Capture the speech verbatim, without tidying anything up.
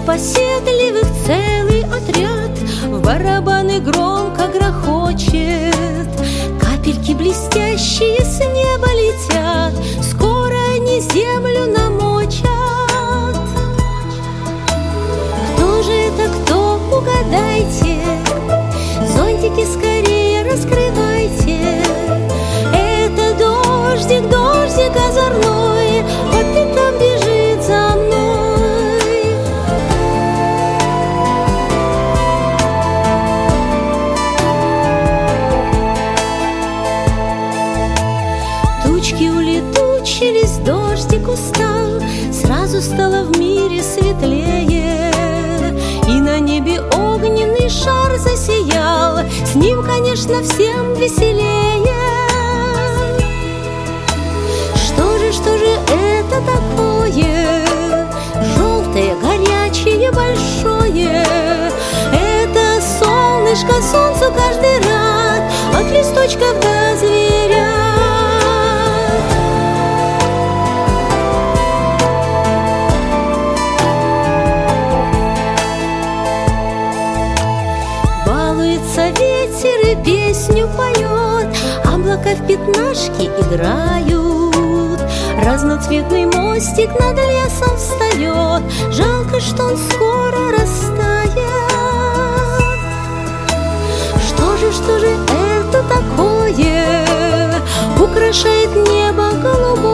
непоседливых целый отряд, в барабаны громко грохочет, капельки блестящие с неба летят, скоро они землю намочат. Кто же это, кто, угадайте, зонтики скорее раскрывайте. Это дождик, дождик озорной, по пятам бежит за мной. Тучки улетучились, дождик устал, сразу стало в мире светлее, и на небе огненный шар засиял, с ним, конечно, всем веселее. Что же, что же это такое, желтое, горячее, большое? Это солнышко солнцу каждый рад, от листочков до зверят. Балуется ветер и песню поет, облака в пятнашки играют, разноцветный мостик над лесом встает, жалко, что он скоро растает. Что же, что же это такое, украшает небо голубое?